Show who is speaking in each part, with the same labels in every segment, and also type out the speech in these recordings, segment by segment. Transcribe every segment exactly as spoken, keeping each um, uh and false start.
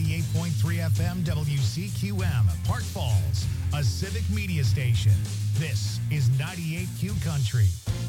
Speaker 1: ninety-eight point three F M W C Q M, Park Falls, a civic media station. This is ninety-eight Q Country.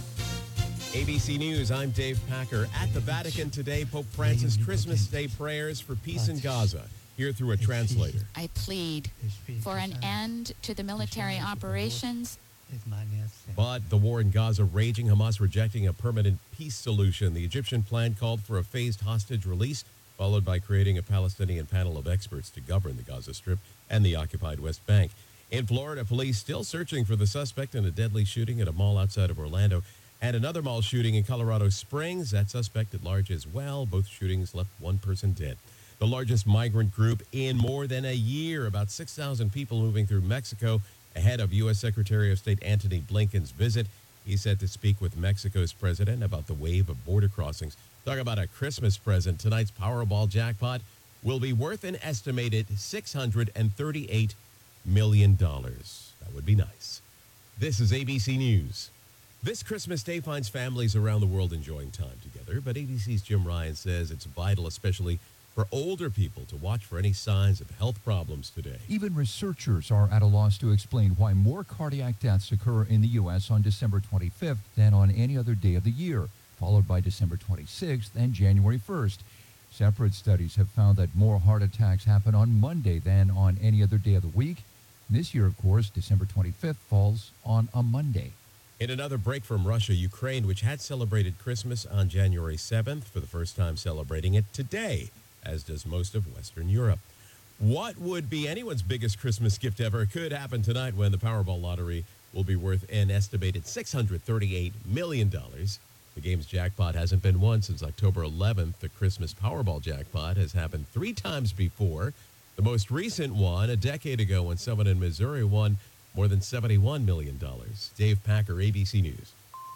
Speaker 2: A B C News, I'm Dave Packer. At the Vatican today, Pope Francis' Christmas Day prayers for peace in Gaza. Here through a translator.
Speaker 3: I plead for an end to the military operations.
Speaker 2: But the war in Gaza raging, Hamas rejecting a permanent peace solution. The Egyptian plan called for a phased hostage release, followed by creating a Palestinian panel of experts to govern the Gaza Strip and the occupied West Bank. In Florida, police still searching for the suspect in a deadly shooting at a mall outside of Orlando. And another mall shooting in Colorado Springs. That suspect at large as well. Both shootings left one person dead. The largest migrant group in more than a year. About six thousand people moving through Mexico ahead of U S Secretary of State Antony Blinken's visit. He's set to speak with Mexico's president about the wave of border crossings. Talk about a Christmas present. Tonight's Powerball jackpot will be worth an estimated six hundred thirty-eight million dollars. That would be nice. This is A B C News. This Christmas Day finds families around the world enjoying time together, but A B C's Jim Ryan says it's vital, especially for older people, to watch for any signs of health problems today.
Speaker 4: Even researchers are at a loss to explain why more cardiac deaths occur in the U S on December twenty-fifth than on any other day of the year, followed by December twenty-sixth and January first. Separate studies have found that more heart attacks happen on Monday than on any other day of the week. This year, of course, December twenty-fifth falls on a Monday.
Speaker 2: In another break from Russia, Ukraine, which had celebrated Christmas on January seventh, for the first time celebrating it today, as does most of Western Europe. What would be anyone's biggest Christmas gift ever could happen tonight when the Powerball lottery will be worth an estimated six hundred thirty-eight million dollars. The game's jackpot hasn't been won since October eleventh. The Christmas Powerball jackpot has happened three times before. The most recent one a decade ago when someone in Missouri won more than seventy-one million dollars. Dave Packer, A B C News.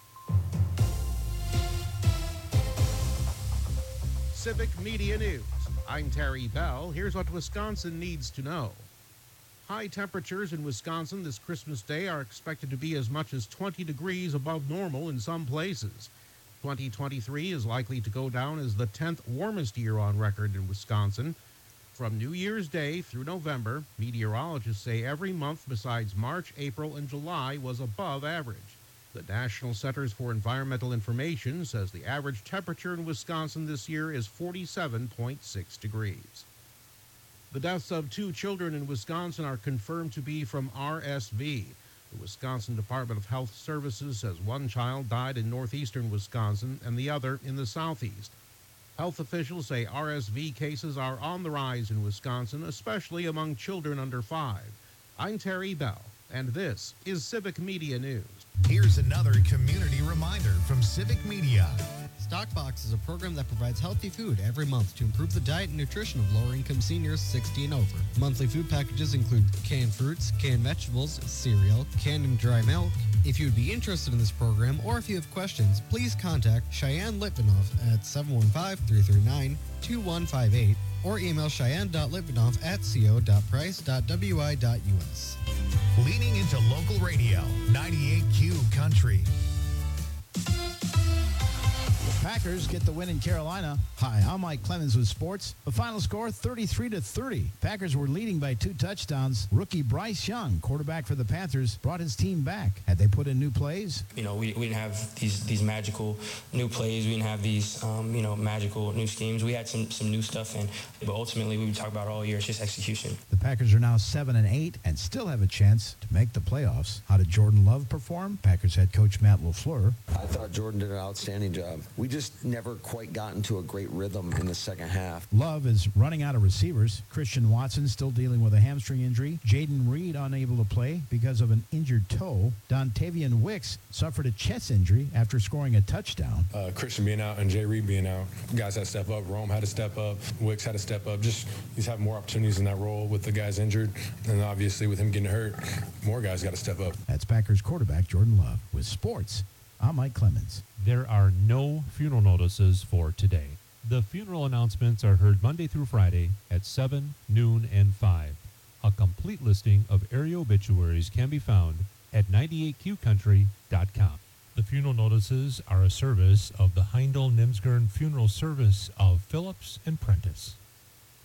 Speaker 5: Civic Media News. I'm Terry Bell. Here's what Wisconsin needs to know. High temperatures in Wisconsin this Christmas Day are expected to be as much as twenty degrees above normal in some places. twenty twenty-three is likely to go down as the tenth warmest year on record in Wisconsin. From New Year's Day through November, meteorologists say every month besides March, April, and July was above average. The National Centers for Environmental Information says the average temperature in Wisconsin this year is forty-seven point six degrees. The deaths of two children in Wisconsin are confirmed to be from R S V. The Wisconsin Department of Health Services says one child died in northeastern Wisconsin and the other in the southeast. Health officials say R S V cases are on the rise in Wisconsin, especially among children under five. I'm Terry Bell, and this is Civic Media News.
Speaker 1: Here's another community reminder from Civic Media.
Speaker 6: Stockbox is a program that provides healthy food every month to improve the diet and nutrition of lower-income seniors sixty and over. Monthly food packages include canned fruits, canned vegetables, cereal, canned and dry milk. If you would be interested in this program or if you have questions, please contact Cheyenne Litvinoff at seven one five, three three nine, two one five eight or email cheyenne dot litvinoff at co dot price dot w i dot u s.
Speaker 1: Leaning into local radio, ninety-eight Q Country.
Speaker 7: Packers get the win in Carolina. Hi, I'm Mike Clemens with sports. The final score, thirty-three to thirty. Packers were leading by two touchdowns. Rookie Bryce Young, quarterback for the Panthers, brought his team back. Had they put in new plays?
Speaker 8: You know, we, we didn't have these these magical new plays. We didn't have these, um, you know, magical new schemes. We had some some new stuff in, but ultimately, we talk about all year, it's just execution.
Speaker 7: The Packers are now seven and eight and still have a chance to make the playoffs. How did Jordan Love perform? Packers head coach Matt LaFleur.
Speaker 9: I thought Jordan did an outstanding job. We just never quite got into a great rhythm in the second half.
Speaker 7: Love is running out of receivers. Christian Watson still dealing with a hamstring injury. Jaden Reed unable to play because of an injured toe. Dontavian Wicks suffered a chest injury after scoring a touchdown.
Speaker 10: Uh, Christian being out and Jay Reed being out. Guys had to step up. Rome had to step up. Wicks had to step up. Just he's having more opportunities in that role with the guys injured. And obviously with him getting hurt, more guys got to step up.
Speaker 7: That's Packers quarterback Jordan Love. With sports, I'm Mike Clemens.
Speaker 11: There are no funeral notices for today. The funeral announcements are heard Monday through Friday at seven, noon, and five. A complete listing of area obituaries can be found at ninety-eight q country dot com. The funeral notices are a service of the Heindel Nimsgern Funeral Service of Phillips and Prentice.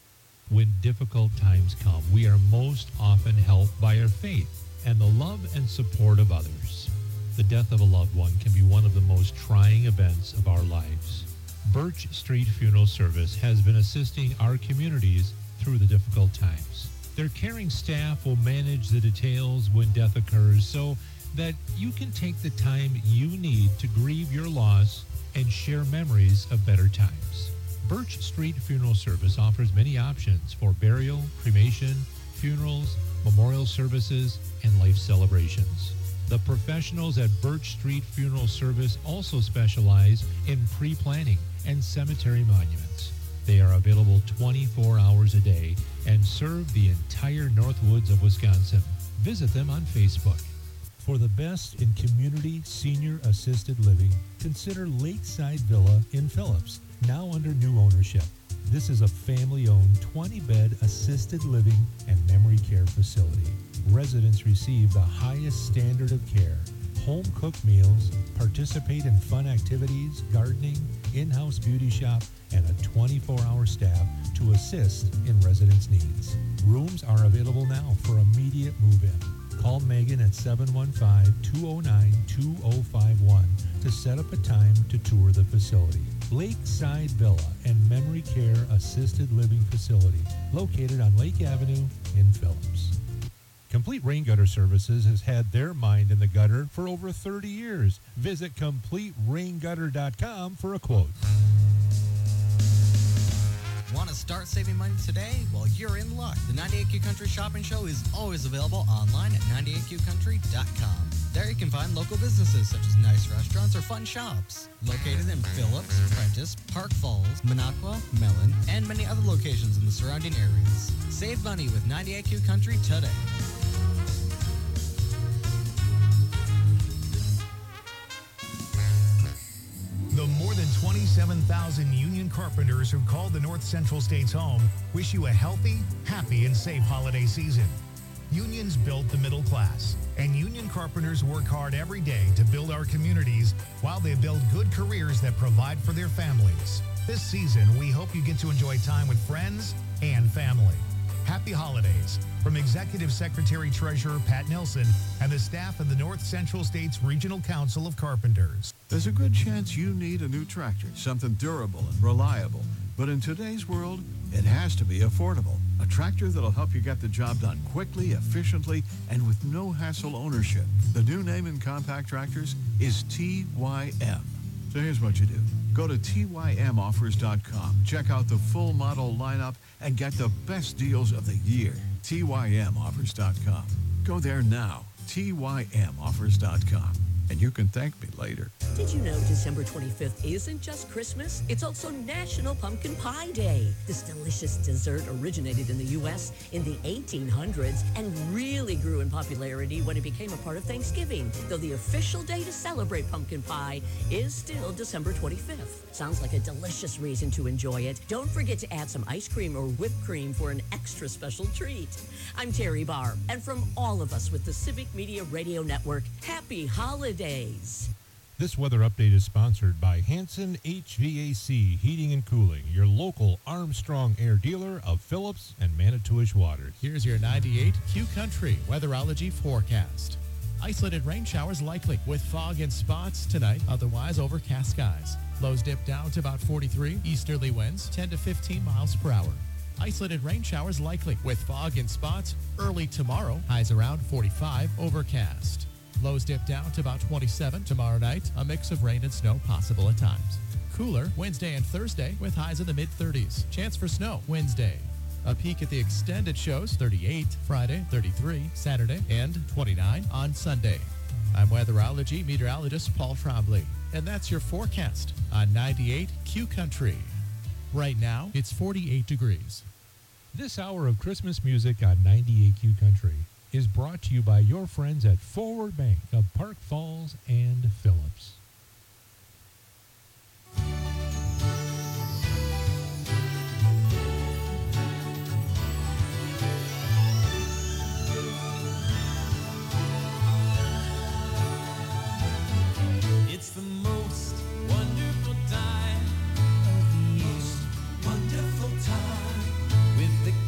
Speaker 11: When difficult times come, we are most often helped by our faith and the love and support of others. The death of a loved one can be one of the most trying events of our lives. Birch Street Funeral Service has been assisting our communities through the difficult times. Their caring staff will manage the details when death occurs so that you can take the time you need to grieve your loss and share memories of better times. Birch Street Funeral Service offers many options for burial, cremation, funerals, memorial services, and life celebrations. The professionals at Birch Street Funeral Service also specialize in pre-planning and cemetery monuments. They are available twenty-four hours a day and serve the entire Northwoods of Wisconsin. Visit them on Facebook. For the best in community senior assisted living, consider Lakeside Villa in Phillips, now under new ownership. This is a family-owned twenty-bed assisted living and memory care facility. Residents receive the highest standard of care, home-cooked meals, participate in fun activities, gardening, in-house beauty shop, and a twenty-four hour staff to assist in residents' needs. Rooms are available now for immediate move-in. Call Megan at seven one five, two oh nine, two oh five one to set up a time to tour the facility. Lakeside Villa and Memory Care Assisted Living Facility, located on Lake Avenue in Phillips. Complete Rain Gutter Services has had their mind in the gutter for over thirty years. Visit complete rain gutter dot com for a quote.
Speaker 6: Want to start saving money today? Well, you're in luck. The ninety-eight Q Country Shopping Show is always available online at ninety-eight q country dot com. There you can find local businesses such as nice restaurants or fun shops. Located in Phillips, Prentice, Park Falls, Minocqua, Mellon, and many other locations in the surrounding areas. Save money with ninety-eight Q Country today.
Speaker 1: The more than twenty-seven thousand union carpenters who call the North Central States home wish you a healthy, happy, and safe holiday season. Unions build the middle class, and union carpenters work hard every day to build our communities while they build good careers that provide for their families. This season, we hope you get to enjoy time with friends and family. Happy holidays from Executive Secretary Treasurer Pat Nelson and the staff of the North Central States Regional Council of Carpenters.
Speaker 12: There's a good chance you need a new tractor, something durable and reliable. But in today's world, it has to be affordable. A tractor that'll help you get the job done quickly, efficiently, and with no hassle ownership. The new name in compact tractors is T Y M. So here's what you do. Go to T Y M offers dot com, check out the full model lineup, and get the best deals of the year. T Y M offers dot com. Go there now, T Y M offers dot com, and you can thank me later.
Speaker 13: Did you know December twenty-fifth isn't just Christmas? It's also National Pumpkin Pie Day. This delicious dessert originated in the U S in the eighteen hundreds and really grew in popularity when it became a part of Thanksgiving, though the official day to celebrate pumpkin pie is still December twenty-fifth. Sounds like a delicious reason to enjoy it. Don't forget to add some ice cream or whipped cream for an extra special treat. I'm Terry Barr, and from all of us with the Civic Media Radio Network, happy holidays.
Speaker 11: This weather update is sponsored by Hanson H V A C Heating and Cooling, your local Armstrong Air dealer of Phillips and Manitowish Waters.
Speaker 14: Here's your ninety-eight Q Country weatherology forecast. Isolated rain showers likely with fog and spots tonight, otherwise overcast skies. Lows dip down to about forty-three, easterly winds ten to fifteen miles per hour. Isolated rain showers likely with fog and spots early tomorrow, highs around forty-five, overcast. Lows dip down to about twenty-seven tomorrow night, a mix of rain and snow possible at times. Cooler Wednesday and Thursday with highs in the mid thirties. Chance for snow Wednesday. A peek at the extended shows, thirty-eight Friday, thirty-three Saturday, and twenty-nine on Sunday. I'm weatherology meteorologist Paul Trombley, and that's your forecast on ninety-eight Q Country. Right now, it's forty-eight degrees.
Speaker 11: This hour of Christmas music on ninety-eight Q Country is brought to you by your friends at Forward Bank of Park Falls and Phillips.
Speaker 15: It's the most wonderful time of the year. Wonderful time with the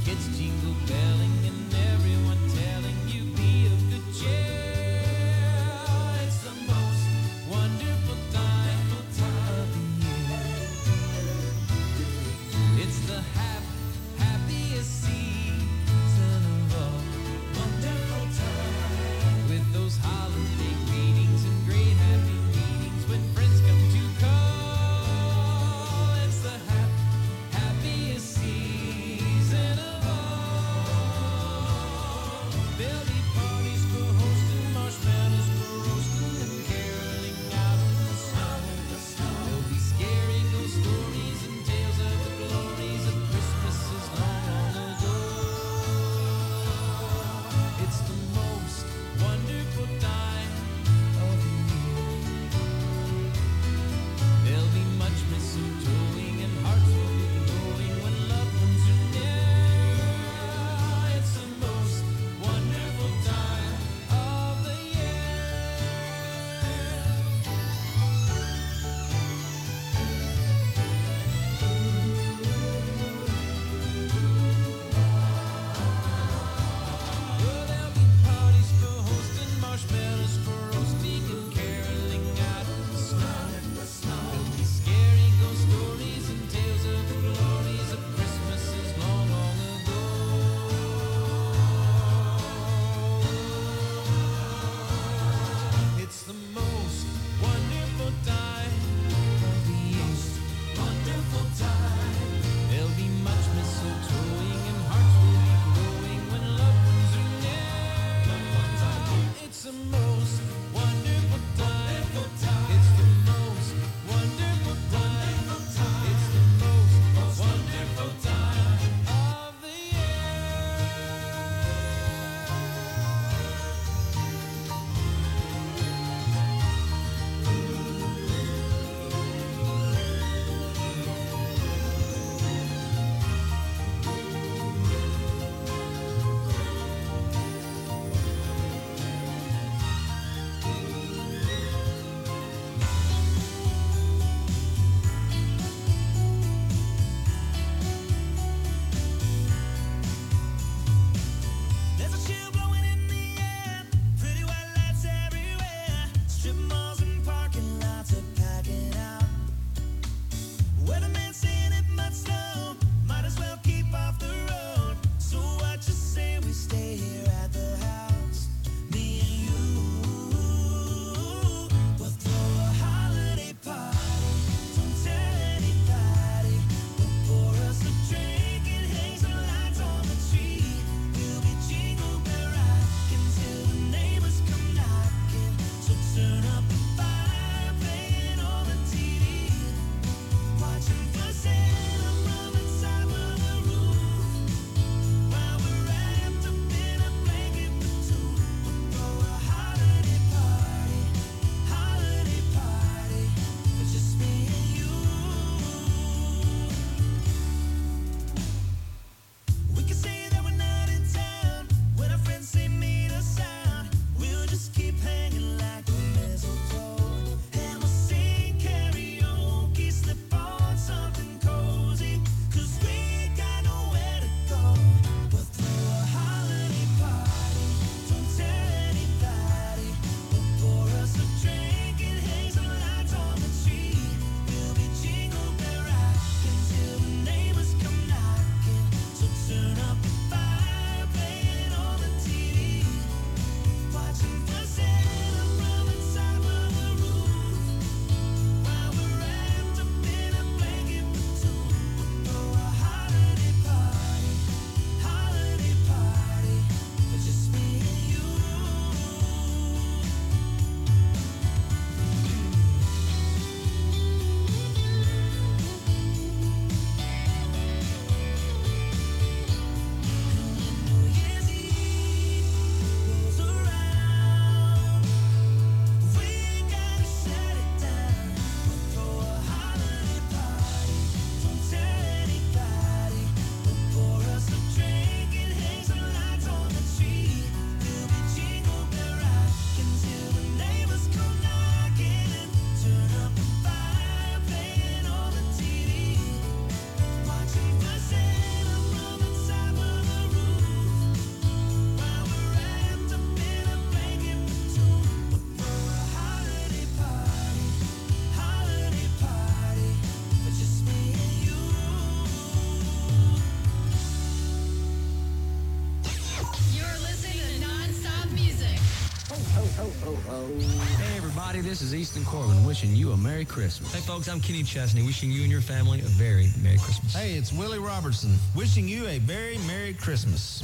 Speaker 16: Hey everybody, this is Easton Corbin wishing you a Merry Christmas.
Speaker 17: Hey folks, I'm Kenny Chesney wishing you and your family a very Merry Christmas.
Speaker 18: Hey, it's Willie Robertson wishing you a very Merry Christmas.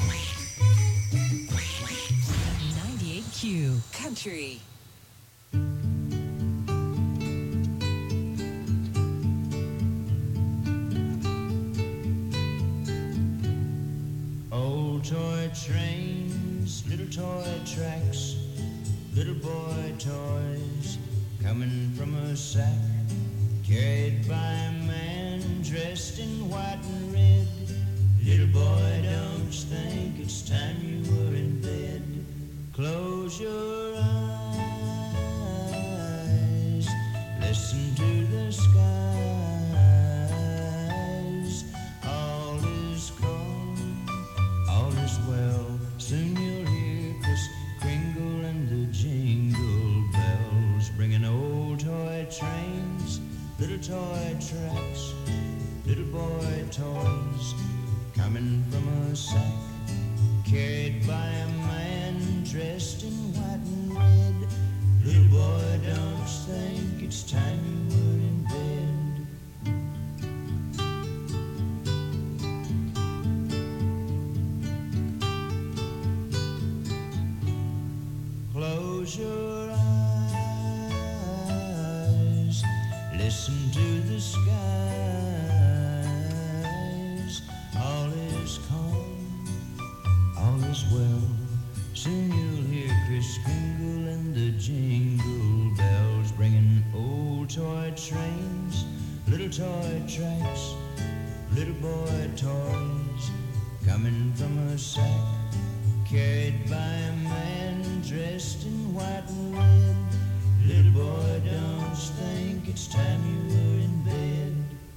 Speaker 19: ninety-eight Q Country.
Speaker 15: Old toy trains, little toy tracks, little boy toys coming from a sack, carried by a man dressed in white and red. Little boy, don't you think it's time you were in bed? Close your eyes, listen to the skies. All is calm, all is well. Soon you'll hear Kris Kringle and the jingle bells, bringing old toy trains, little toy tracks, little boy toys coming from a sack, carried by a man dressed in white and red. Little boy, don't you think it's time you were in bed? Close your eyes, listen to the skies. All is calm, all is well. Soon you'll hear Kris Kringle and the jingle bells, bringing old toy trains, little toy tracks, little boy toys coming from a sack, carried by a man dressed in white and red. Little boy, don't you think it's time you were in bed?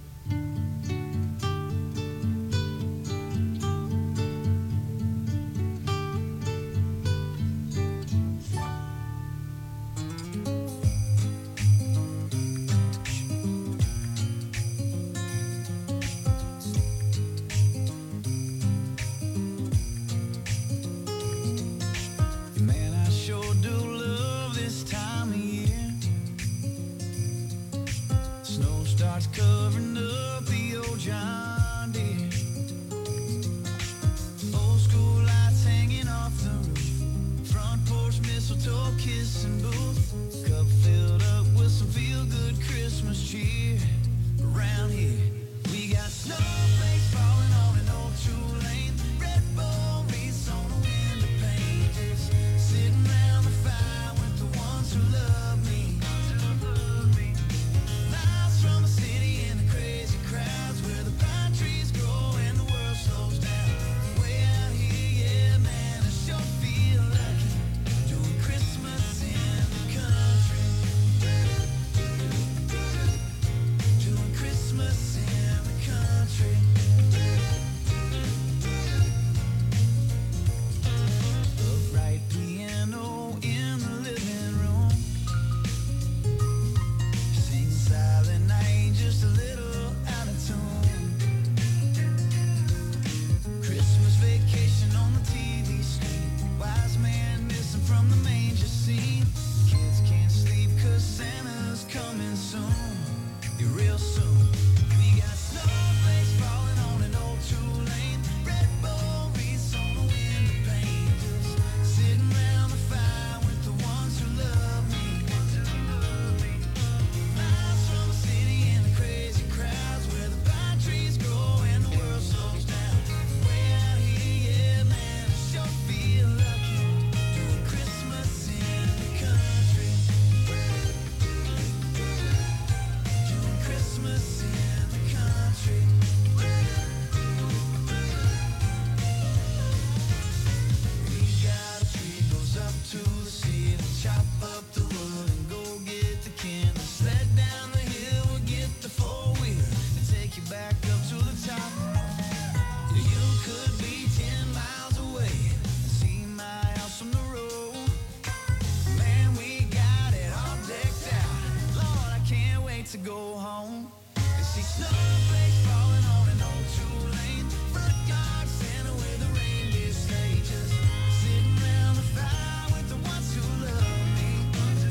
Speaker 15: Man, I sure do love this time of year. Snow starts covering up the old John Deere. Old school lights hanging off the roof. Front porch mistletoe kissing booth. Cup filled up with some feel-good Christmas cheer. Around here, we got snowflakes falling on an old two-lane. Red Bull wreaths on the window pages. Sitting round the fire with the ones who love me. Miles from the city and the crazy crowds where the pine trees grow and the world slows down. Way out here, yeah, man, I sure feel lucky. Doing Christmas in the country. Doing Christmas in the country. Upright piano in the living room. Sing Silent Night, just a little out of tune. Christmas Vacation on the T V screen. Wise man missing from the manger scene. Kids can't sleep 'cause Santa's coming soon. Yeah, real soon. We got snowflakes falling on an old two-lane. Red Bull wreaths on the window pages. Sitting round the fire with the ones who love me. Miles from the city and the crazy crowds where the pine trees grow and the world slows down. Way out here, yeah, man, I sure feel lucky. Doing Christmas in the country. Doing Christmas in the country. We got a tree goes up to the city. Chop up the wood and go get the candles. Sled down the hill, we'll get the four-wheeler and take you back up to the top. You could be ten miles away and see my house from the road. Man, we got it all decked out. Lord, I can't wait to go home and see snowflakes falling on an old two-lane. Front yard Santa with a reindeer sleigh, just sitting round the fire with the ones who love me.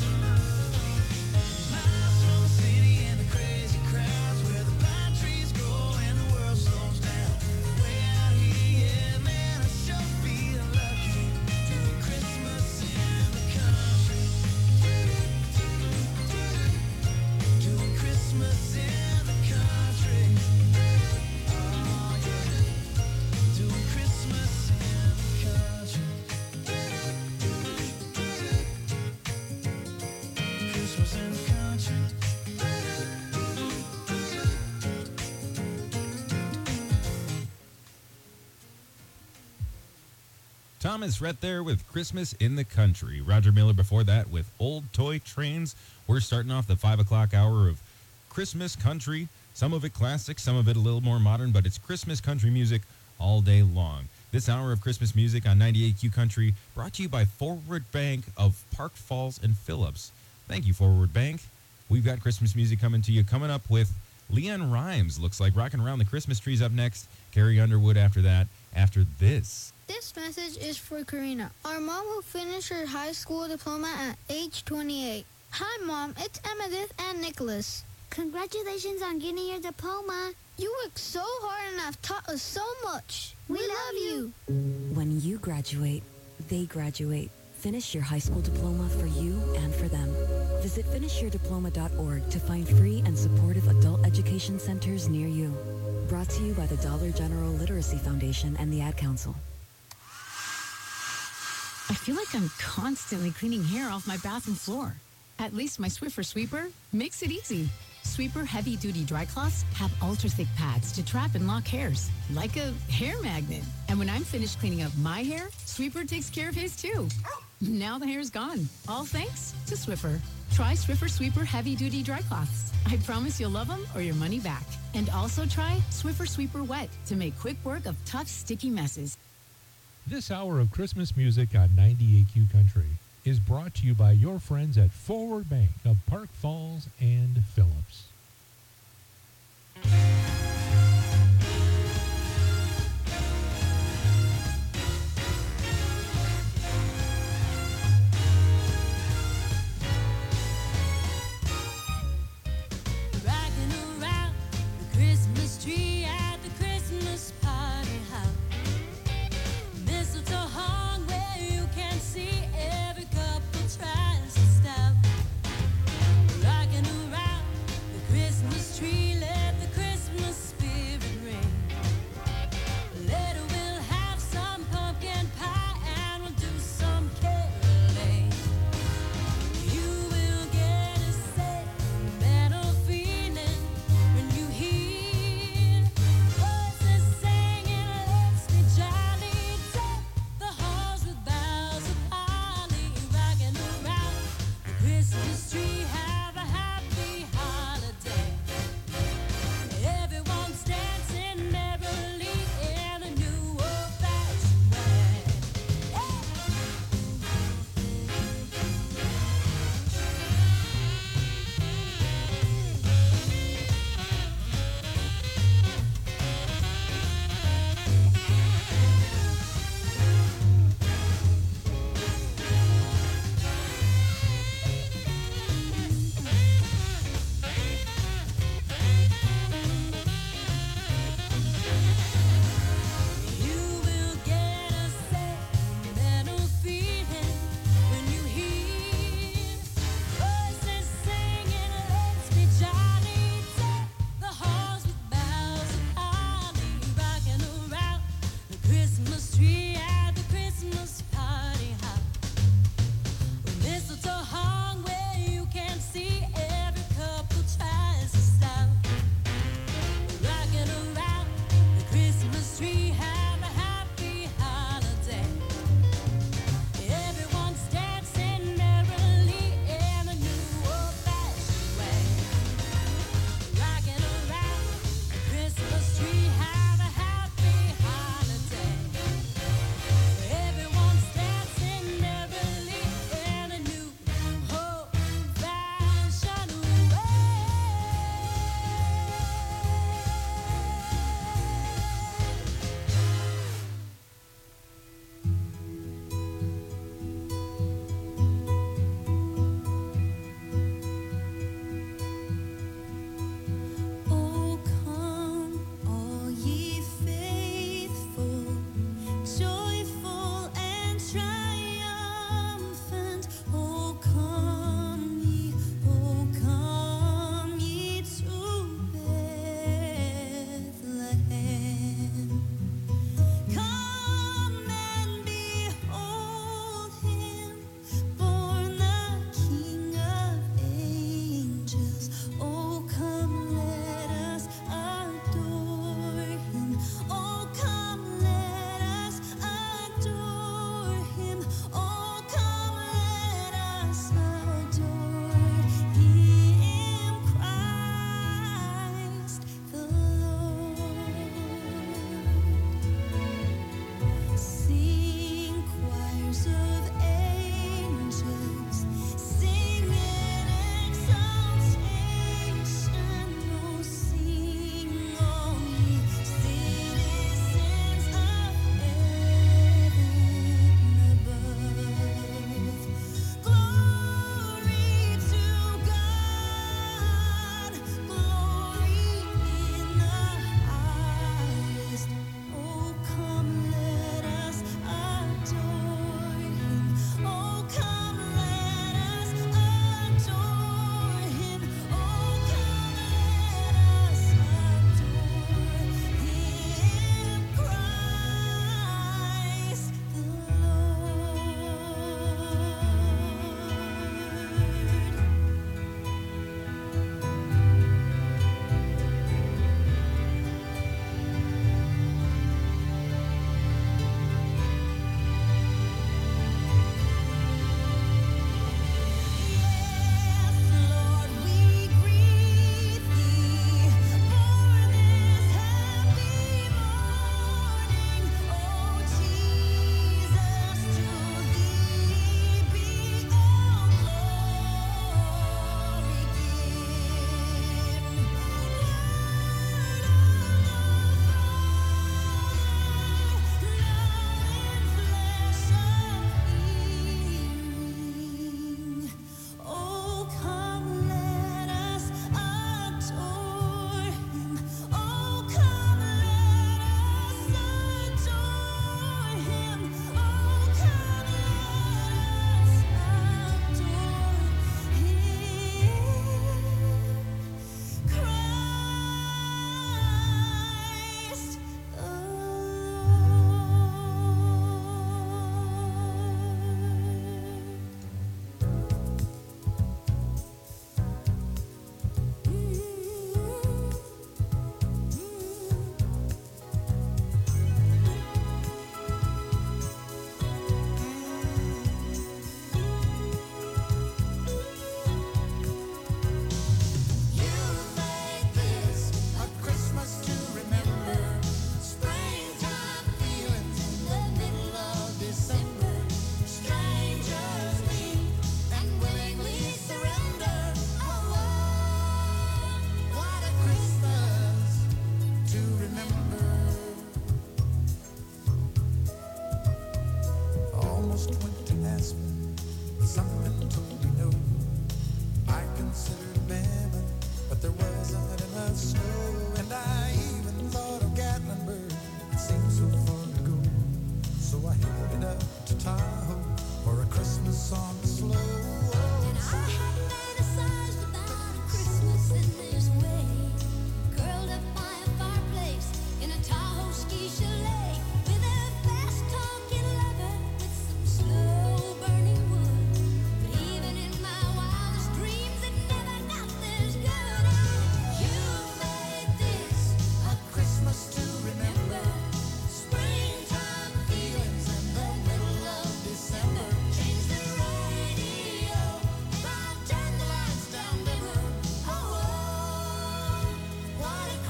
Speaker 20: Thomas Rhett there with Christmas in the Country. Roger Miller before that with Old Toy Trains. We're starting off the five o'clock hour of Christmas country. Some of it classic, some of it a little more modern, but it's Christmas country music all day long. This hour of Christmas music on ninety-eight Q Country brought to you by Forward Bank of Park Falls and Phillips. Thank you, Forward Bank. We've got Christmas music coming to you. Coming up with Leanne Rhymes, looks like, rocking around the Christmas trees up next. Carrie Underwood after that, after this.
Speaker 21: This message is for Karina, our mom who finished her high school diploma at age twenty-eight. Hi, Mom. It's Emmettith and Nicholas. Congratulations on getting your diploma. You worked so hard and have taught us so much. We, we love you.
Speaker 22: When you graduate, they graduate. Finish your high school diploma for you and for them. Visit finish your diploma dot org to find free and supportive adult education centers near you. Brought to you by the Dollar General Literacy Foundation and the Ad Council.
Speaker 23: I feel like I'm constantly cleaning hair off my bathroom floor. At least my Swiffer Sweeper makes it easy. Sweeper heavy-duty dry cloths have ultra-thick pads to trap and lock hairs, like a hair magnet. And when I'm finished cleaning up my hair, Sweeper takes care of his too. Now the hair's gone, all thanks to Swiffer. Try Swiffer Sweeper heavy-duty dry cloths. I promise you'll love them or your money back. And also try Swiffer Sweeper Wet to make quick work of tough, sticky messes.
Speaker 11: This hour of Christmas music on ninety-eight Q Country is brought to you by your friends at Forward Bank of Park Falls and Phillips.
Speaker 15: Rocking around the Christmas tree at the Christmas party hop. Mistletoe hung where you can see every couple tries to stop. Rocking around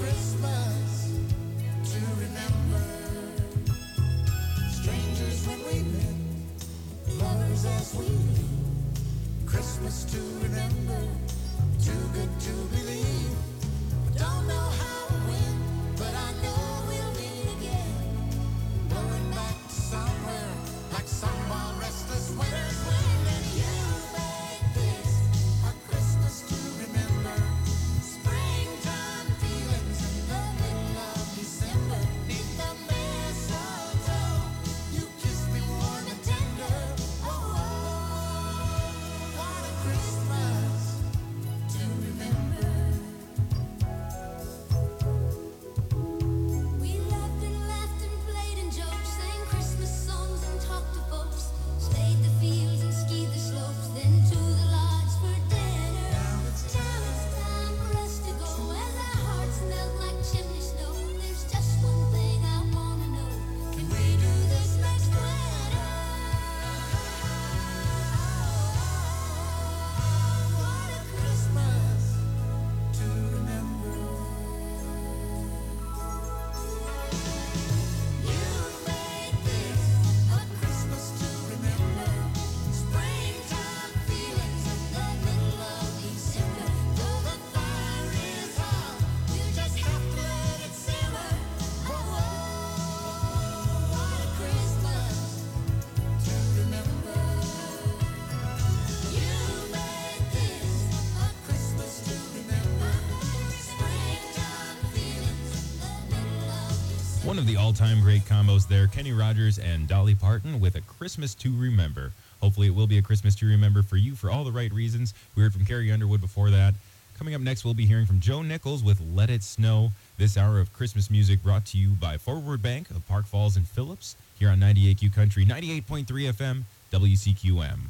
Speaker 15: Christmas to remember. Strangers when we met, lovers as we leave. Christmas to remember, too good to believe. I don't know how or when, but I know we'll meet again. Going back to somewhere like some wild restless winter's wind. And you make this a Christmas to remember. Springtime feelings in the middle of December. Neath the mistletoe, you kiss me warm and tender. Oh, oh, what a Christmas to remember. We laughed and laughed and played and joked, sang Christmas songs and talked to folks, splayed the fields and skied the slopes, then to the lodge for dinner. Now it's time, it's time for us to go, as our hearts melt like chimney snow. There's just one thing I wanna know: can we do this next winter? What a Christmas to remember. You made this a Christmas to remember. Springtime feelings in the middle of December. Though the fire is hot, you just have to let it simmer. Oh, oh, what a Christmas to remember. You made this a Christmas to remember. Springtime feelings in the middle of December.
Speaker 20: One of the all-time great combos there, Kenny Rogers and Dolly Parton with A Christmas to Remember. Hopefully it will be a Christmas to remember for you for all the right reasons. We heard from Carrie Underwood before that. Coming up next, we'll be hearing from Joe Nichols with Let It Snow. This hour of Christmas music brought to you by Forward Bank of Park Falls and Phillips here on ninety-eight Q Country, ninety-eight point three F M, W C Q M.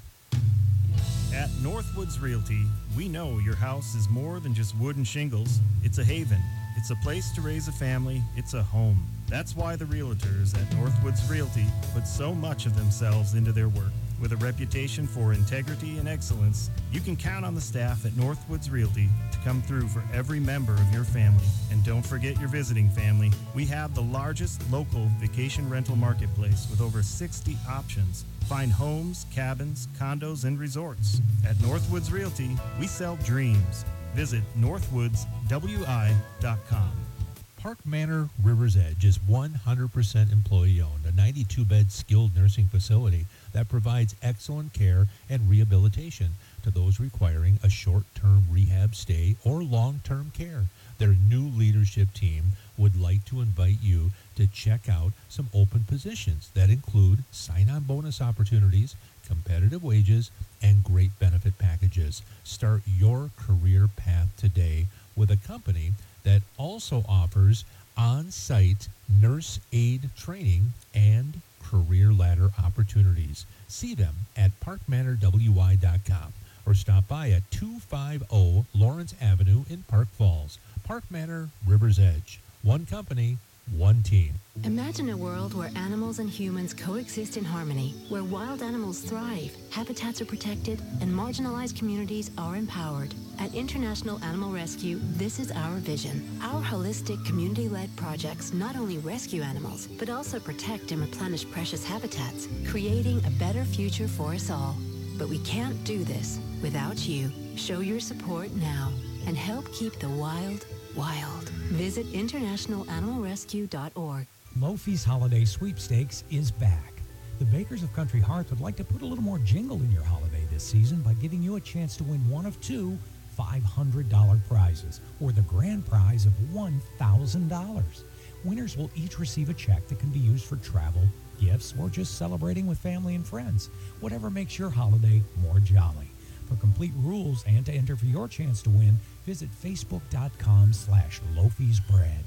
Speaker 2: At Northwoods Realty, we know your house is more than just wood and shingles. It's a haven. It's a place to raise a family. It's a home. That's why the realtors at Northwoods Realty put so much of themselves into their work. With a reputation for integrity and excellence, you can count on the staff at Northwoods Realty to come through for every member of your family. And don't forget your visiting family. We have the largest local vacation rental marketplace with over sixty options. Find homes, cabins, condos, and resorts. At Northwoods Realty, we sell dreams. Visit northwoods w i dot com.
Speaker 11: Park Manor River's Edge is one hundred percent employee-owned, a ninety-two bed skilled nursing facility that provides excellent care and rehabilitation to those requiring a short-term rehab stay or long-term care. Their new leadership team would like to invite you to check out some open positions that include sign-on bonus opportunities, competitive wages, and great benefit packages. Start your career path today with a company that also offers on-site nurse aid training and career ladder opportunities. See them at park manor w i dot com or stop by at two fifty Lawrence Avenue in Park Falls. Park Manor River's Edge. One company, one team.
Speaker 22: Imagine a world where animals and humans coexist in harmony, where wild animals thrive, habitats are protected, and marginalized communities are empowered. At International Animal Rescue, this is our vision. Our holistic, community-led projects not only rescue animals, but also protect and replenish precious habitats, creating a better future for us all. But we can't do this without you. Show your support now and help keep the wild, wild. Visit international animal rescue dot org.
Speaker 3: Lofi's Holiday Sweepstakes is back. The Bakers of Country Hearth would like to put a little more jingle in your holiday this season by giving you a chance to win one of two five hundred dollars prizes, or the grand prize of one thousand dollars. Winners will each receive a check that can be used for travel, gifts, or just celebrating with family and friends. Whatever makes your holiday more jolly. For complete rules and to enter for your chance to win, visit facebook.com slash Lofi's Bread.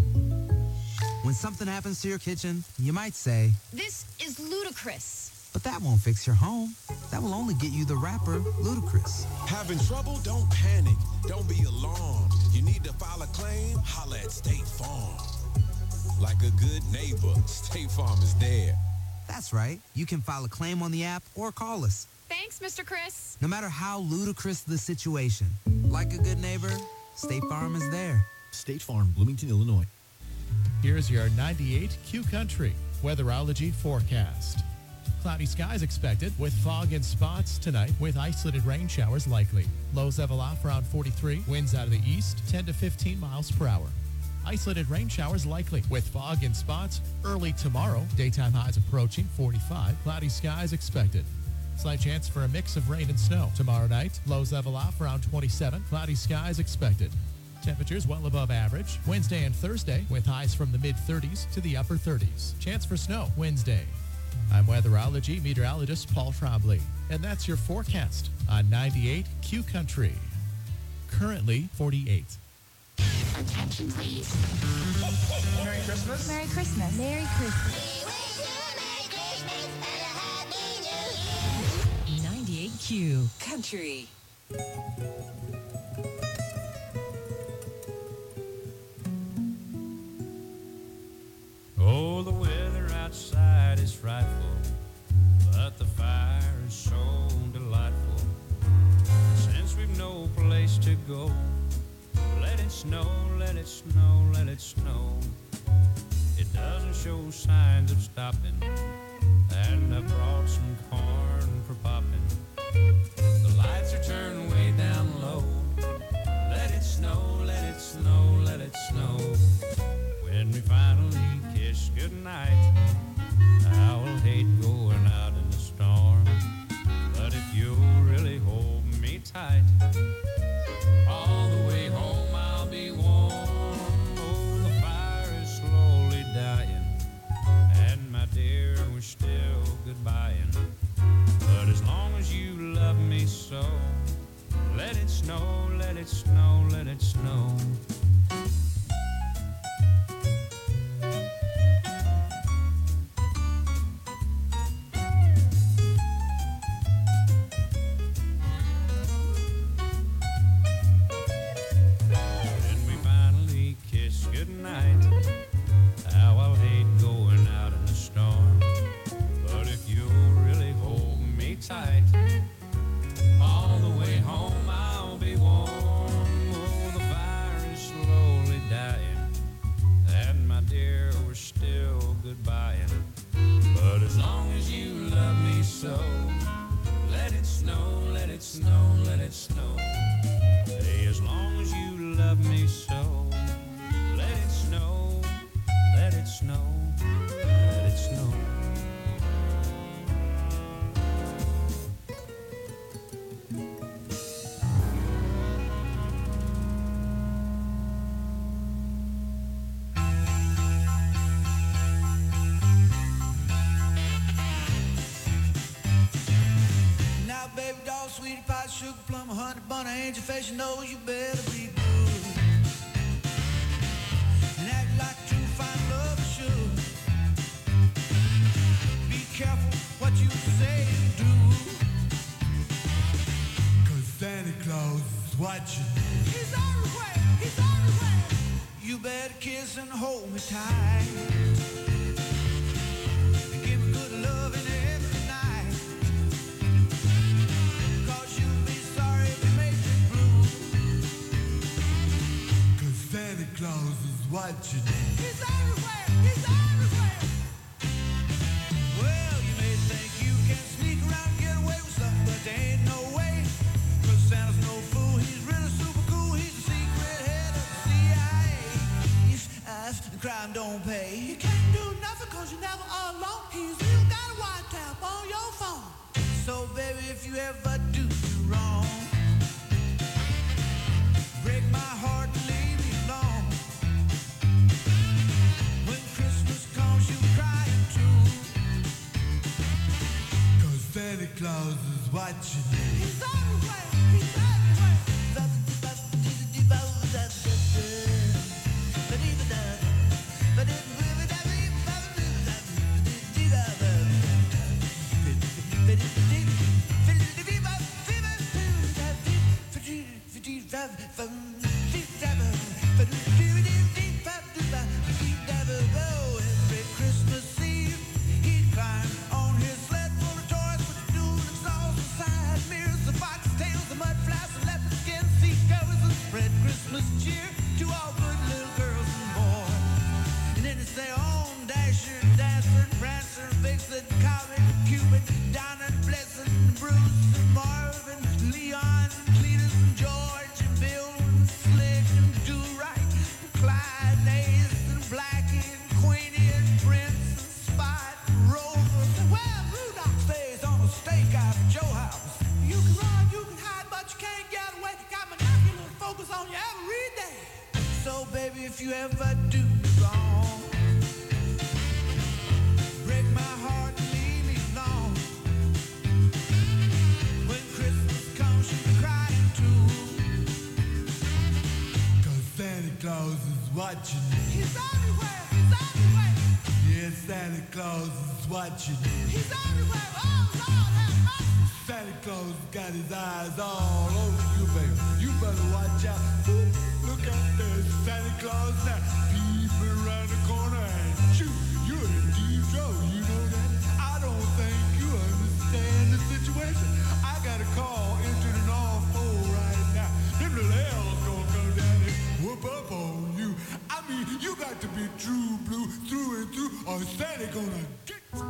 Speaker 4: When something happens to your kitchen, you might say,
Speaker 24: "This is ludicrous."
Speaker 4: but that won't fix your home. That will only get you the rapper, Ludacris.
Speaker 25: Having trouble? Don't panic. Don't be alarmed. You need to file a claim? Holla at State Farm. Like a good neighbor, State Farm is there.
Speaker 4: That's right. You can file a claim on the app or call us.
Speaker 24: Thanks, Mister Chris.
Speaker 4: No matter how ludicrous the situation, like a good neighbor, State Farm is there.
Speaker 5: State Farm, Bloomington, Illinois.
Speaker 14: Here's your ninety-eight Q Country weatherology forecast. Cloudy skies expected with fog and spots tonight with isolated rain showers likely. Lows level off around forty-three. Winds out of the east ten to fifteen miles per hour. Isolated rain showers likely with fog and spots early tomorrow. Daytime highs approaching forty-five. Cloudy skies expected. Slight chance for a mix of rain and snow. Tomorrow night, lows level off around twenty-seven. Cloudy skies expected. Temperatures well above average. Wednesday and Thursday with highs from the mid thirties to the upper thirties. Chance for snow Wednesday. I'm weatherology meteorologist Paul Trombley, and that's your forecast on ninety-eight Q Country. Currently forty-eight.
Speaker 7: Attention, please.
Speaker 8: Merry Christmas.
Speaker 7: Merry Christmas.
Speaker 8: Merry Christmas.
Speaker 19: ninety-eight Q Country.
Speaker 9: Oh, the weather outside is frightful, but the fire is so delightful. Since we've no place to go, let it snow, let it snow, let it snow. It doesn't show signs of stopping, and I brought some corn for popping. The lights are turned way down low. Let it snow, let it snow, let it snow. When we finally kiss goodnight, I will hate going out in the storm, but if you'll really hold me tight, all the way home I'll be warm. Oh, the fire is slowly dying, and my dear, we're still goodbying. But as long as you love me so, let it snow, let it snow, let it snow.
Speaker 15: You know you better be good and act like true fine love should. Be careful what you say and do, 'cause Santa Claus is watching. He's everywhere, he's everywhere. You better kiss and hold me tight, and give me good loving every night, 'cause you'll be sorry if you make me blue. Santa Claus is watching. He's everywhere, he's everywhere. Well, you may think you can sneak around and get away with something, but there ain't no way. 'Cause Santa's no fool, he's really super cool. He's the secret head of the C I A. Ask the crime don't pay. You can't do nothing 'cause you're never alone. He's still got a wiretap on your phone. So baby, if you ever do me wrong, break my heart and leave me alone. When Christmas comes, you crying too, 'cause Santa Claus is watching you. He's everywhere, he's everywhere. Every Christmas Eve, he'd climb on his sled full of toys with the dual exhaust, the side mirrors, the fox tails, the mud flaps. day. So baby, if you ever do me wrong, break my heart and leave me alone. When Christmas comes, you crying too. Cause Santa Claus is watching. He's everywhere, he's everywhere. Yeah, Santa Claus is watching. He's everywhere, oh Lord have mercy. Santa Claus got his eyes all over you, baby. You better watch out. Ooh, look out there, Santa Claus now. Peeping around the corner and shoot, you're in deep trouble, you know that? I don't think you understand the situation. I got a call into the North Pole right now. Them little elves gonna come down and whoop up on you. I mean, you got to be true blue through and through, or Santa gonna get you.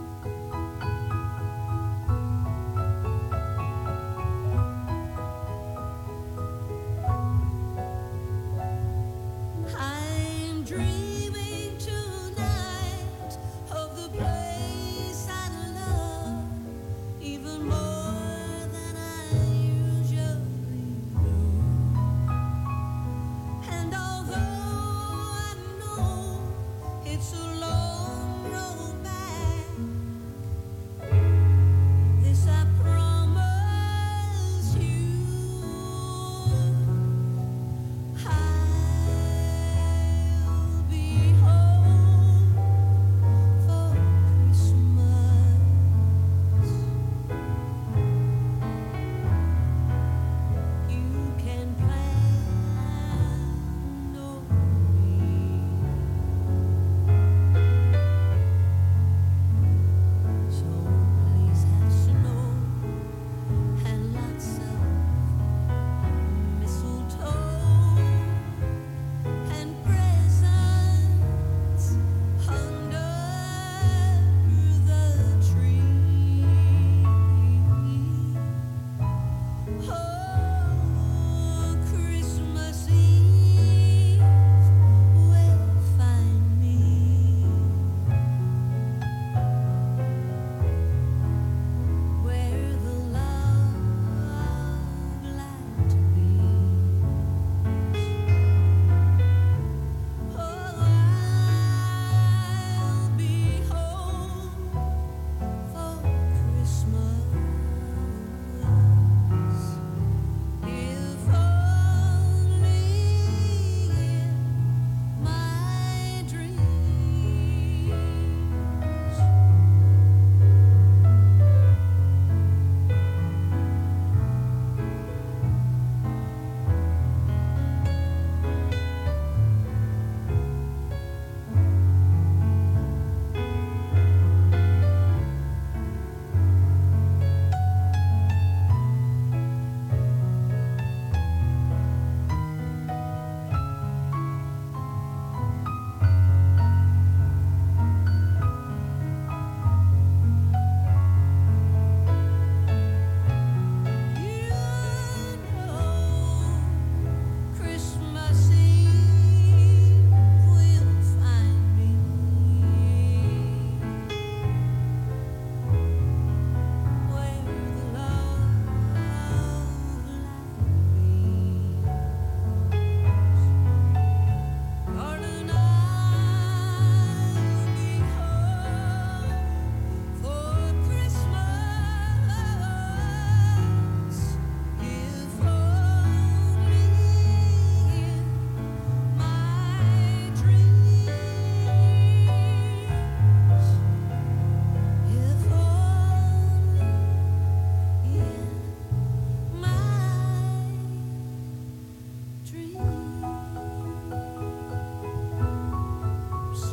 Speaker 15: I'm dreaming tonight of the place I love, even more than I usually do. And although I know it's a long road back, this I promise you. I'll be home for Christmas. You can plan on me. So please have snow and lots of mistletoe and presents under the tree. Oh, Christmas Eve will find me where the love light beams. Oh, I'll be home for Christmas if only in my dreams. Christmas Eve will find me where the love light beams. Darling, I'll be home for Christmas if only in my dreams. If only in my dreams.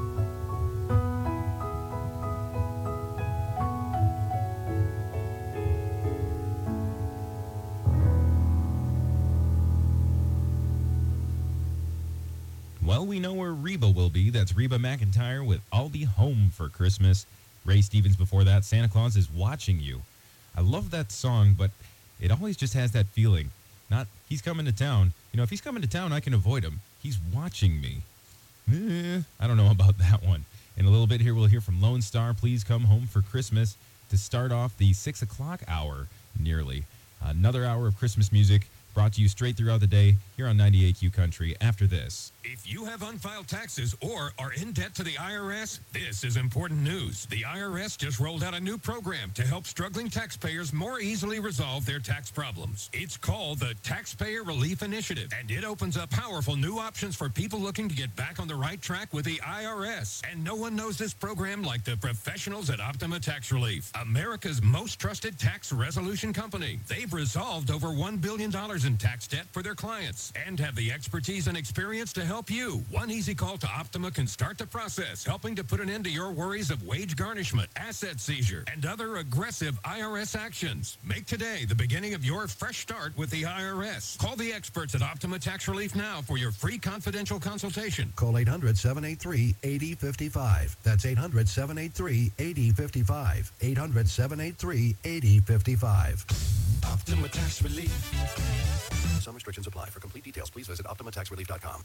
Speaker 20: Well, we know where Reba will be. That's Reba McEntire with I'll Be Home for Christmas. Ray Stevens before that, Santa Claus is Watching You. I love that song, but it always just has that feeling. Not, he's coming to town. You know, if he's coming to town, I can avoid him. He's watching me. Eh, I don't know about that one. In a little bit here, we'll hear from Lone Star, Please Come Home for Christmas, to start off the six o'clock hour, nearly. Another hour of Christmas music brought to you straight throughout the day here on ninety-eight Q Country after this.
Speaker 1: If you have unfiled taxes or are in debt to the I R S, this is important news. The I R S just rolled out a new program to help struggling taxpayers more easily resolve their tax problems. It's called the Taxpayer Relief Initiative, and it opens up powerful new options for people looking to get back on the right track with the I R S. And no one knows this program like the professionals at Optima Tax Relief, America's most trusted tax resolution company. They've resolved over one billion dollars in tax debt for their clients and have the expertise and experience to help you. One easy call to Optima can start the process, helping to put an end to your worries of wage garnishment, asset seizure, and other aggressive I R S actions. Make today the beginning of your fresh start with the I R S. Call the experts at Optima Tax Relief now for your free confidential consultation.
Speaker 5: Call eight hundred, seven eight three, eight zero five five. That's eight hundred, seven eight three, eight zero five five. eight hundred, seven eight three, eight zero five five.
Speaker 25: Optima Tax Relief.
Speaker 5: Some restrictions apply. For complete details, please visit optima tax relief dot com.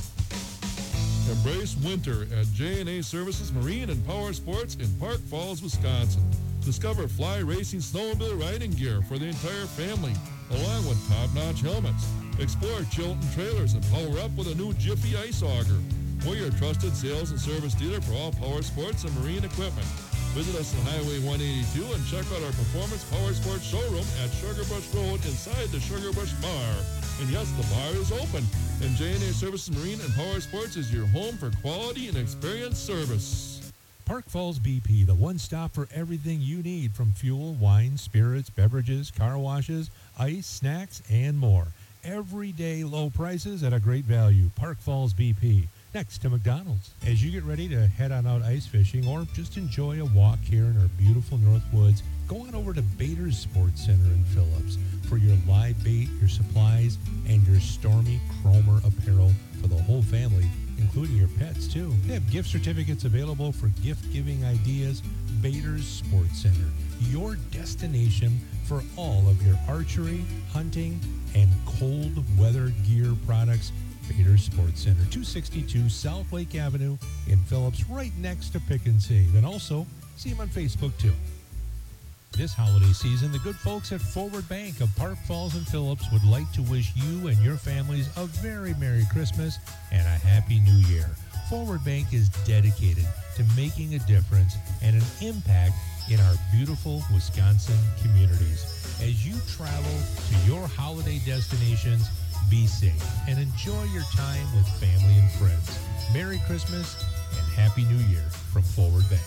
Speaker 6: Embrace winter at J and A Services Marine and Power Sports in Park Falls, Wisconsin. Discover fly racing snowmobile riding gear for the entire family, along with top-notch helmets. Explore Chilton trailers and power up with a new Jiffy ice auger. We're your trusted sales and service dealer for all power sports and marine equipment. Visit us on Highway one eighty-two and check out our Performance Power Sports showroom at Sugar Bush Road inside the Sugar Bush Bar. And yes, the bar is open. And J and A Services Marine and Power Sports is your home for quality and experienced service.
Speaker 3: Park Falls B P, the one stop for everything you need from fuel, wine, spirits, beverages, car washes, ice, snacks, and more. Everyday low prices at a great value. Park Falls B P, next to McDonald's. As you get ready to head on out ice fishing or just enjoy a walk here in our beautiful North Woods, go on over to Bader's Sports Center in Phillips for your live bait, your supplies, and your Stormy Cromer apparel for the whole family, including your pets too. They have gift certificates available for gift-giving ideas. Bader's Sports Center, your destination for all of your archery, hunting, and cold weather gear products. Bader's Sports Center, two sixty-two South Lake Avenue in Phillips, right next to Pick and Save. And also, see them on Facebook, too. This holiday season, the good folks at Forward Bank of Park Falls and Phillips would like to wish you and your families a very Merry Christmas and a Happy New Year. Forward Bank is dedicated to making a difference and an impact in our beautiful Wisconsin communities. As you travel to your holiday destinations, be safe and enjoy your time with family and friends. Merry Christmas and Happy New Year from Forward Bank.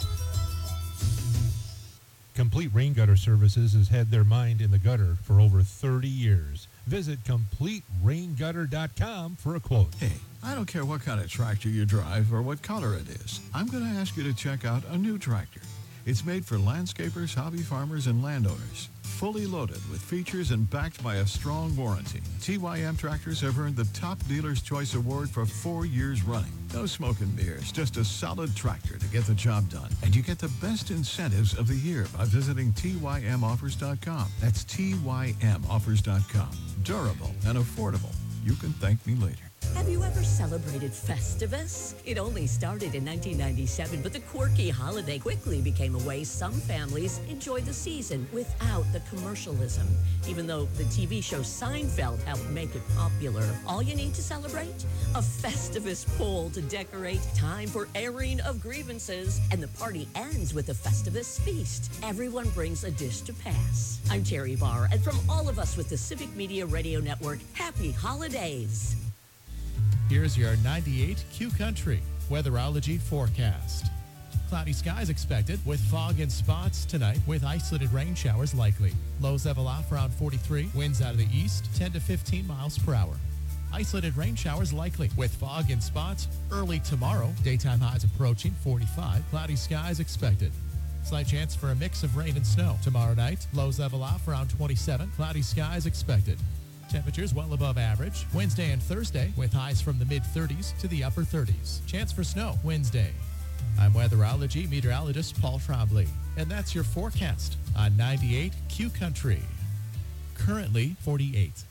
Speaker 3: Complete Rain Gutter Services has had their mind in the gutter for over thirty years. Visit complete rain gutter dot com for a quote.
Speaker 10: Hey, I don't care what kind of tractor you drive or what color it is. I'm going to ask you to check out a new tractor. It's made for landscapers, hobby farmers, and landowners. Fully loaded with features and backed by a strong warranty. T Y M tractors have earned the Top Dealer's Choice Award for four years running. No smoke and mirrors, just a solid tractor to get the job done. And you get the best incentives of the year by visiting T Y M offers dot com. That's T Y M offers dot com. Durable and affordable. You can thank me later.
Speaker 13: Have you ever celebrated Festivus? It only started in nineteen ninety-seven, but the quirky holiday quickly became a way some families enjoyed the season without the commercialism. Even though the T V show Seinfeld helped make it popular, all you need to celebrate? A Festivus pole to decorate, time for airing of grievances, and the party ends with a Festivus feast. Everyone brings a dish to pass. I'm Terry Barr, and from all of us with the Civic Media Radio Network, happy holidays.
Speaker 14: Here's your ninety-eight Q Country weatherology forecast. Cloudy skies expected with fog and spots tonight with isolated rain showers likely. Lows level off around forty-three. Winds out of the east ten to fifteen miles per hour. Isolated rain showers likely with fog and spots early tomorrow. Daytime highs approaching forty-five. Cloudy skies expected. Slight chance for a mix of rain and snow. Tomorrow night, lows level off around twenty-seven. Cloudy skies expected. Temperatures well above average Wednesday and Thursday with highs from the mid thirties to the upper thirties. Chance for snow Wednesday. I'm weatherology meteorologist Paul Trombley, and that's your forecast on ninety-eight Q Country. Currently forty-eight.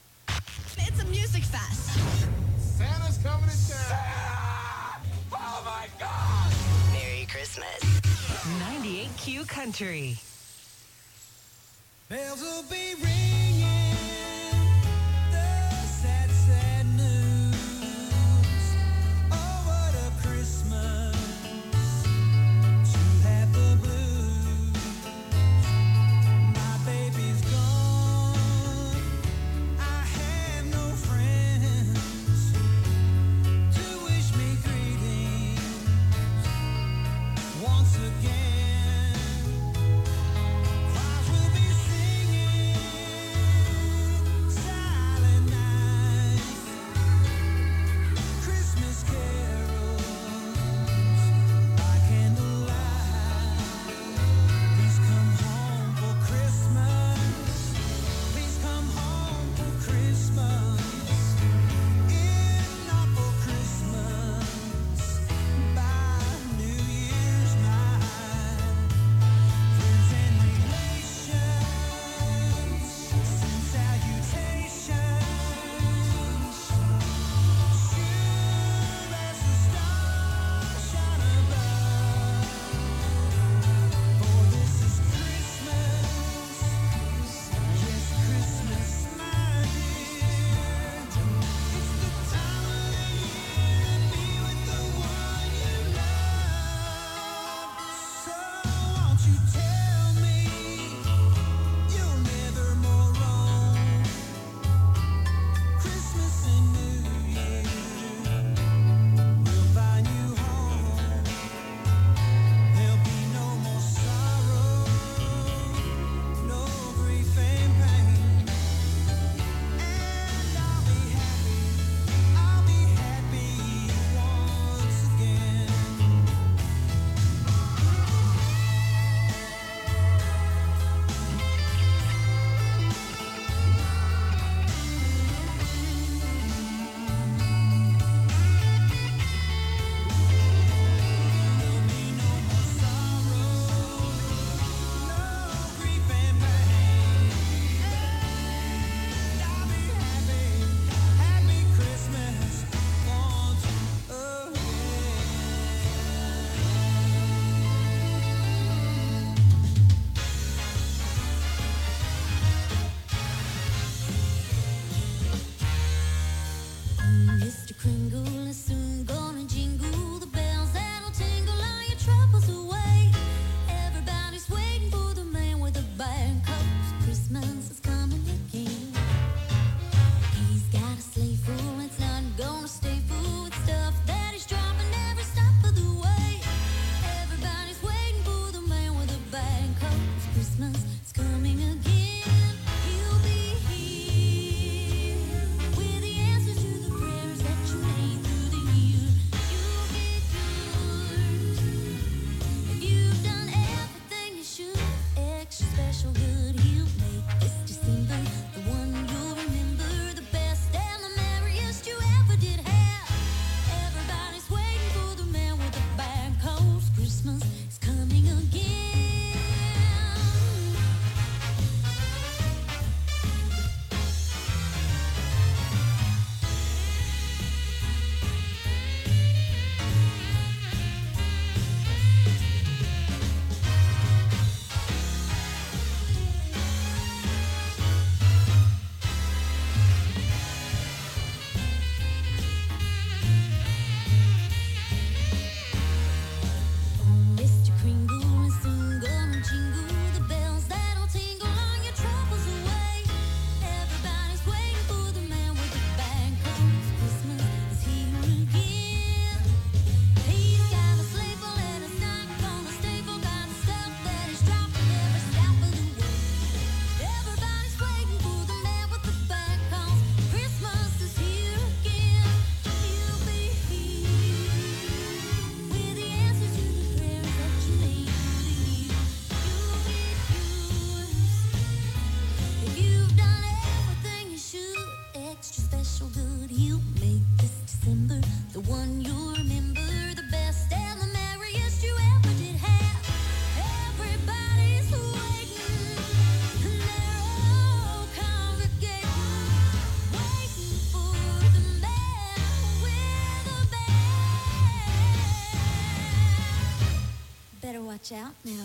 Speaker 24: It's a music fest.
Speaker 8: Santa's coming to town.
Speaker 24: Santa!
Speaker 8: Oh my God!
Speaker 19: Merry Christmas. ninety-eight Q Country.
Speaker 15: Bells will be ringing
Speaker 12: Mister Kringle is soon gonna jingle the bells that'll tingle all your troubles away. Everybody's waiting for the man with the bag, 'cause Christmas is coming again. He's got a sleigh full, it's not gonna stay full with stuff that he's dropping every stop of the way. Everybody's waiting for the man with the bag, 'cause Christmas is coming again. He'll be here with the answers to the prayers that you made through the year. You'll get yours if you've done everything you should. Extra special good, he'll make this December the one you'll remember, the best and the merriest you ever did have. Everybody's waiting for the man with the bag, 'cause Christmas is coming again. Mister Kringle is soon gonna jingle the bells that'll tingle all your troubles away. Everybody's waiting for the man with the bag, 'cause Christmas is here again. He's got a sleigh full and it's not gonna stay full, got the stuff that he's dropping every stop of the way. Everybody's waiting for the man with the bag, 'cause Christmas is here again. He'll be here with the answers to the prayers that you made through the year. You'll get yours if you've done everything you should. Extra special good, he'll make this December the one you'll remember, the best and the merriest you ever did have. Everybody's waiting, and they're all congregating, waiting for the man with the bag. Better watch out now.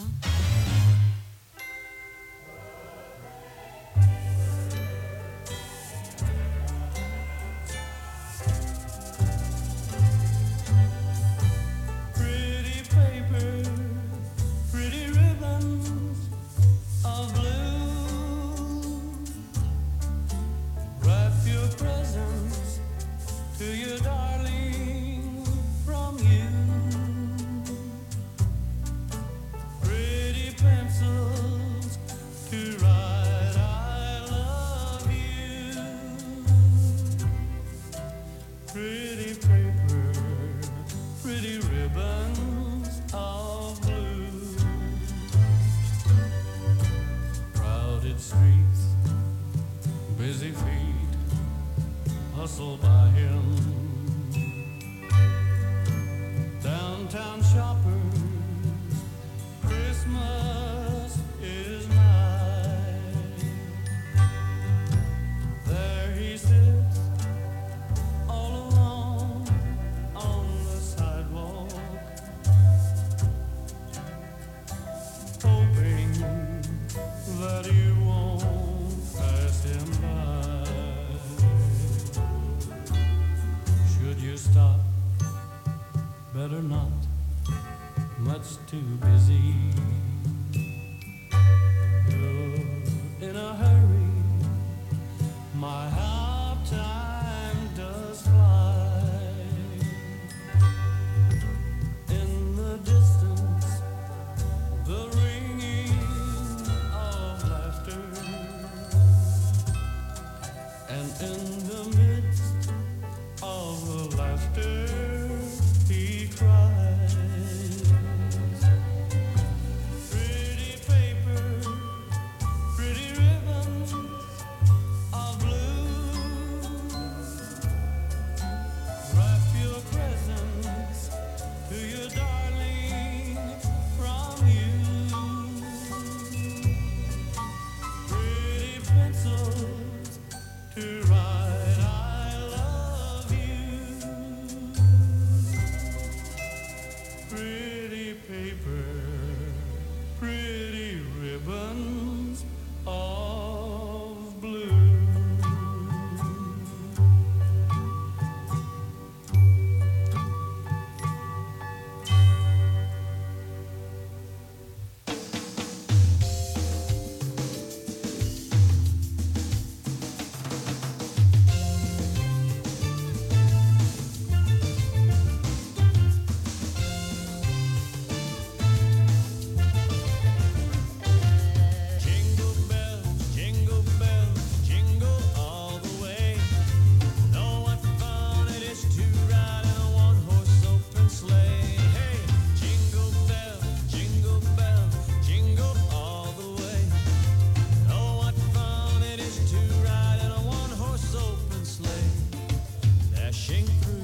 Speaker 15: Pretty paper, pretty ribbons of blue. Wrap your presents to your darling from you. Pretty pencils to write I love you. Pretty paper, pretty ribbons of blue. Crowded streets, busy feet hustle by him. Downtown shoppers, Christmas is nigh. There he sits all alone on the sidewalk, hoping that you won't pass him by. Should you stop? Better not, much too busy. You're in a hurry, my half time does fly. In the distance, the ringing of laughter, and in the midst of the laughter he cries.
Speaker 9: dashing through